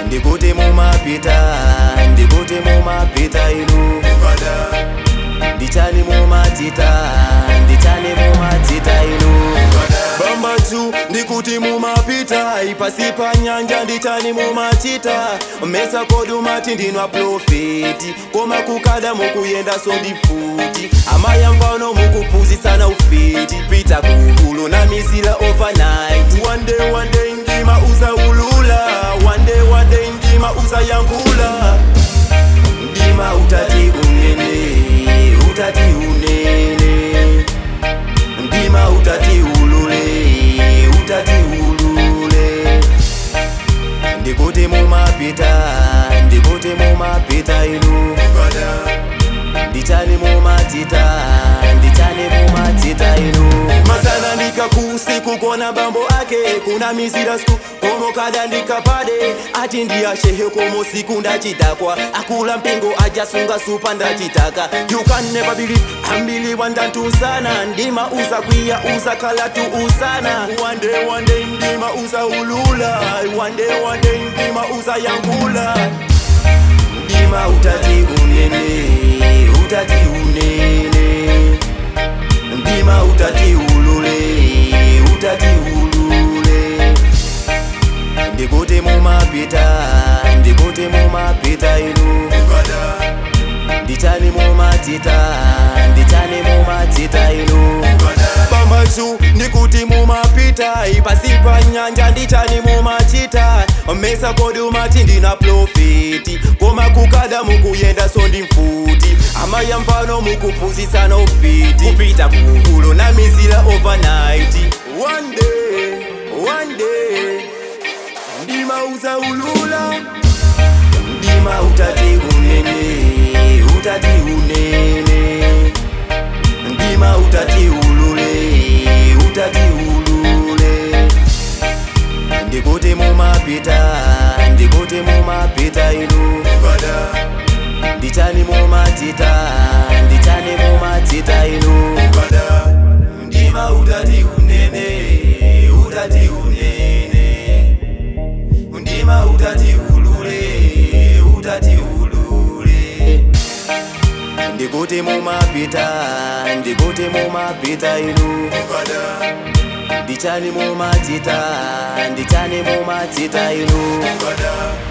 ndikuti mumapita inu ndichani mumatita inu bambatu ndikuti mumapita ipasi pa nyanja ndichani mumachita mesa kodumati ndinwa profeti koma kukada mukuyenda so ndifuti amaya mfano mukupuzisana ufiti pita kuhulu na misila overnight one day ndima uza ulula one day ndima uza yankula ndima utati unene ndima utati ulule ndikuti mumapita inu ndichani mumatita inu masana ndikakusi kukona bambo ake kuna mizira siku komo kada ndikapade ati ndiyashehe komo siku ndachitakwa akula mpingo ajasunga supa ndachitaka you can never believe ambili wandantusana ndima uza kwiya uza kalatu usana one day ndima uza ulula one day ndima uza yankula ndima utati unene ndima utati ulule ndikuti mumapita inu ndichani mumatita inu pamazu ndikuti mumapita ipasi pa nyanja ndichani mumachita mesa kodumati ndina profeti koma kukada mukuyenda so ndimfuti amaya mfano mukupuzisana ufiti kupita kuhulu na misila overnight one day ndima uza ulula ndima utati unene ndima utati ulule ndikuti mumapita inu ndichani mumatita inu ndima utati unene ndima utati ulule ndikuti mumapita inu ndichani mumatita inu